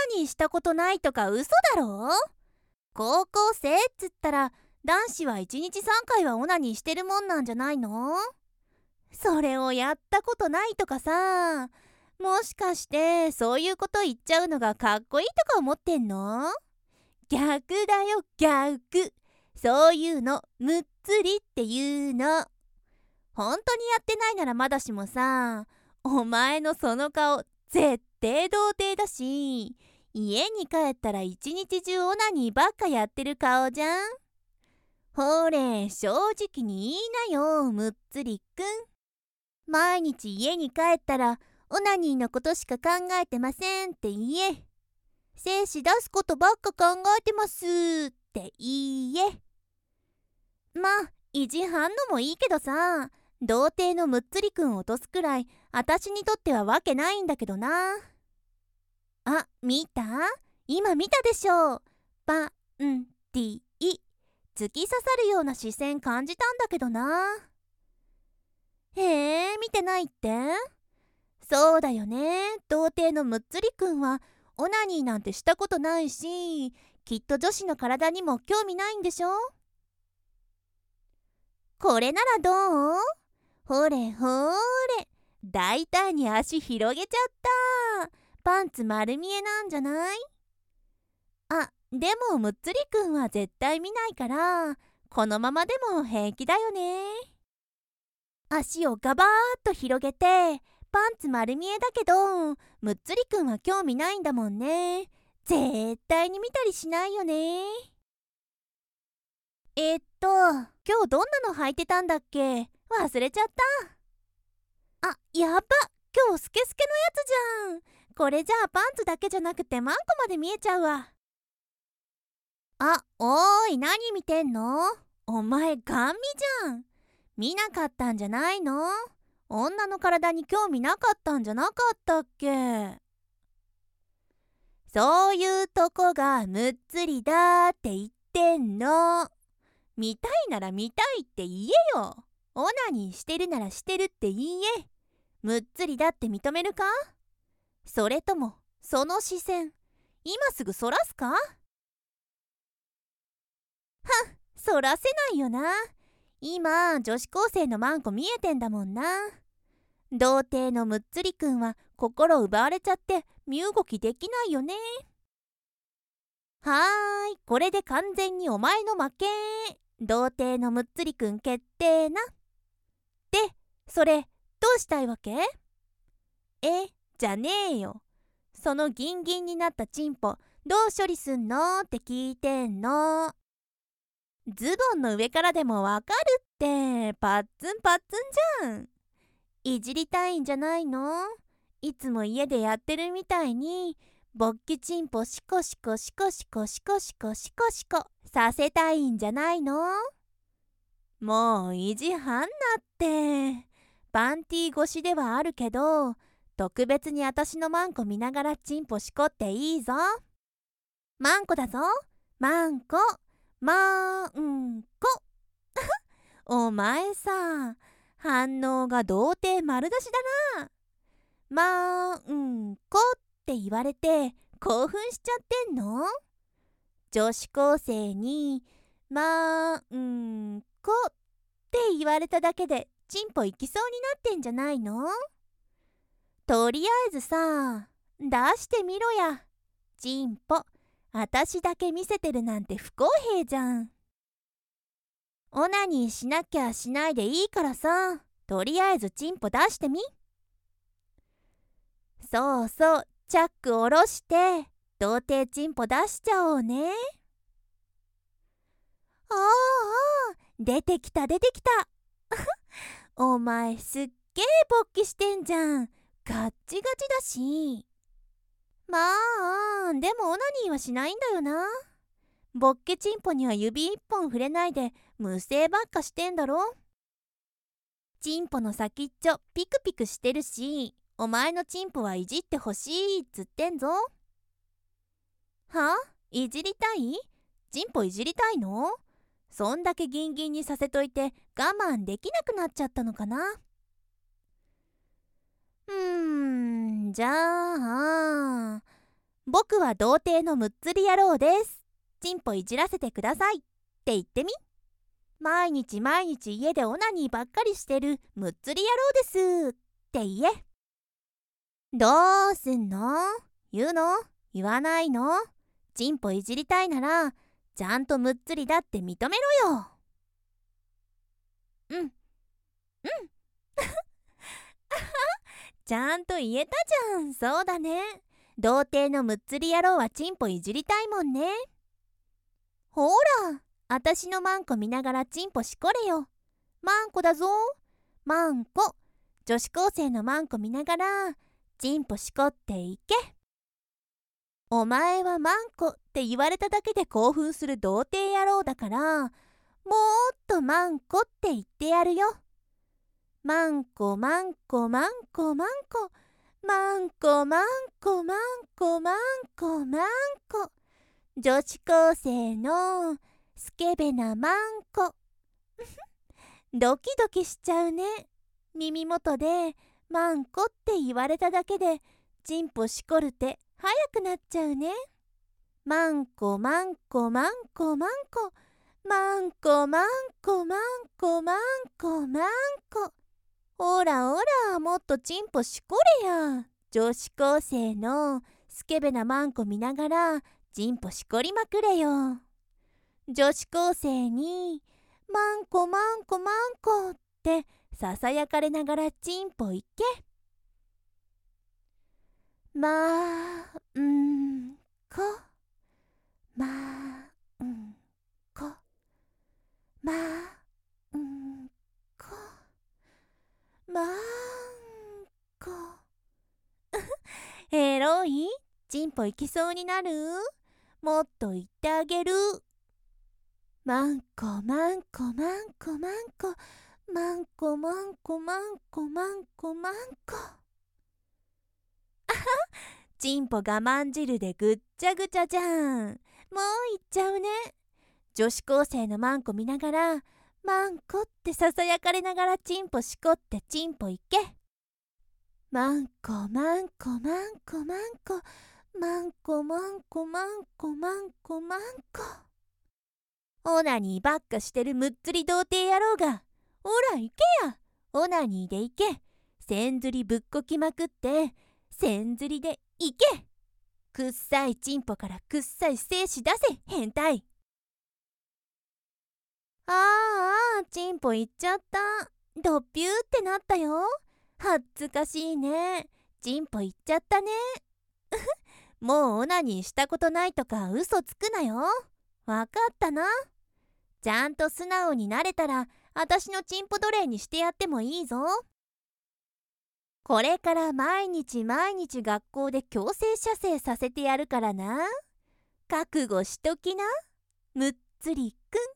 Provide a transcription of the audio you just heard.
ナニーしたことないとか嘘だろ。高校生っつったら男子は1日3回はオナニーしてるもんなんじゃないの？それをやったことないとかさ、もしかしてそういうこと言っちゃうのがかっこいいとか思ってんの？逆だよ逆。そういうのむっつりっていうの。本当にやってないならまだしもさ、お前のその顔絶対童貞だし、家に帰ったら一日中オナニーばっかやってる顔じゃん。ほれ正直に言いなよむっつりくん。毎日家に帰ったらオナニーのことしか考えてませんって言え。精子出すことばっか考えてますって言え。まあ意地張んのもいいけどさ、童貞のむっつりくん落とすくらい私にとってはわけないんだけどな。あ、見た？今見たでしょ。パンティ突き刺さるような視線感じたんだけどな。へえ、見てないって？そうだよね。童貞のむっつりくんはオナニーなんてしたことないし、きっと女子の体にも興味ないんでしょ。これならどう？ほれほれ、大胆に足広げちゃった。パンツ丸見えなんじゃない？あ、でもむっつりくんは絶対見ないから、このままでも平気だよね。足をガバーッと広げて、パンツ丸見えだけど、むっつりくんは興味ないんだもんね。絶対に見たりしないよね。今日どんなの履いてたんだっけ？忘れちゃった。あ、やば、今日スケスケのやつじゃん。これじゃあパンツだけじゃなくてマンコまで見えちゃうわ。あ、おーい、何見てんの？お前ガン見じゃん。見なかったんじゃないの？女の体に興味なかったんじゃなかったっけ？そういうとこがむっつりだって言ってんの。見たいなら見たいって言えよ。オナニーしてるならしてるって言え。むっつりだって認めるか？それともその視線今すぐそらすか？そらせないよな。今女子高生のマンコ見えてんだもんな。童貞のむっつりくんは心奪われちゃって身動きできないよね。はーい、これで完全にお前の負け。童貞のむっつりくん決定な。で、それどうしたいわけ？じゃねえよ。そのギンギンになったチンポどう処理すんのって聞いてんの。ズボンの上からでもわかるって。パッツンパッツンじゃん。いじりたいんじゃないの？いつも家でやってるみたいに勃起チンポシコシコシコシコシコシコシコシコさせたいんじゃないの？もう意地張んなって。パンティー越しではあるけど、特別に私のマンコ見ながらチンポしこっていいぞ。マンコだぞ。マンコ。マンコ。お前さ、反応が童貞丸出しだな。マンコって言われて興奮しちゃってんの？女子高生にマンコって言われただけでチンポ行きそうになってんじゃないの？とりあえずさ、出してみろや。チンポ、私だけ見せてるなんて不公平じゃん。オナニーしなきゃしないでいいからさ、とりあえずチンポ出してみ。そうそう、チャック下ろして、童貞チンポ出しちゃおうね。ああ、出てきた出てきた。お前すっげえ勃起してんじゃん。ガッチガチだし。まあ、でもオナニーはしないんだよな。ボッケチンポには指一本触れないで無声ばっかしてんだろ。チンポの先っちょピクピクしてるし、お前のチンポはいじってほしいっつってんぞ。はいじりたい？チンポいじりたいの？そんだけギンギンにさせといて我慢できなくなっちゃったのかな。じゃあ僕は童貞のむっつり野郎です。チンポいじらせてくださいって言ってみ。毎日毎日家でオナニーばっかりしてるむっつり野郎ですって言え。どうすんの？言うの？言わないの？チンポいじりたいならちゃんとむっつりだって認めろよ。うんちゃんと言えたじゃん。そうだね。童貞のむっつり野郎はチンポいじりたいもんね。ほら、あたしのマンコ見ながらチンポしこれよ。マンコだぞ。マンコ。女子高生のマンコ見ながらチンポしこっていけ。お前はマンコって言われただけで興奮する童貞野郎だから、もっとマンコって言ってやるよ。マンコマンコマンコマンコマンコマンコマンコマンコマンコ、女子高生のスケベなマンコドキドキしちゃうね。耳元でマンコって言われただけでチンポしこるて早くなっちゃうね。マンコマンコマンコマンコマンコマンコマンコマンコマンコ、ほらほら、もっとチンポしこれや。女子高生のスケベなマンコ見ながらチンポしこりまくれよ。女子高生にマンコマンコマンコってささやかれながらチンポいけ。まんこまんこまんこマンコエロい？チンポいきそうになる？もっと言ってあげる。マンコマンコマンコマンコマンコマンコマンコマンコマンコ、チンポ我慢汁でぐっちゃぐちゃじゃん。もう言っちゃうね。女子高生のマンコ見ながらマンコってささやかれながらチンポしこってチンポいけ。マンコマンコマンコマンコマンコマンコマンコマンコマンコ、オナニーばっかしてるむっつり童貞野郎が、ほら行けや。オナニーで行け。せんずりぶっこきまくってせんずりで行け。くっさいチンポからくっさい精子出せ変態。チンポ行っちゃった。ドッピューってなったよ。恥ずかしいね。チンポ行っちゃったねもうオナニーしたことないとか嘘つくなよ。わかったな。ちゃんと素直になれたらあたしのチンポ奴隷にしてやってもいいぞ。これから毎日毎日学校で強制射精させてやるからな。覚悟しときな、むっつりくん。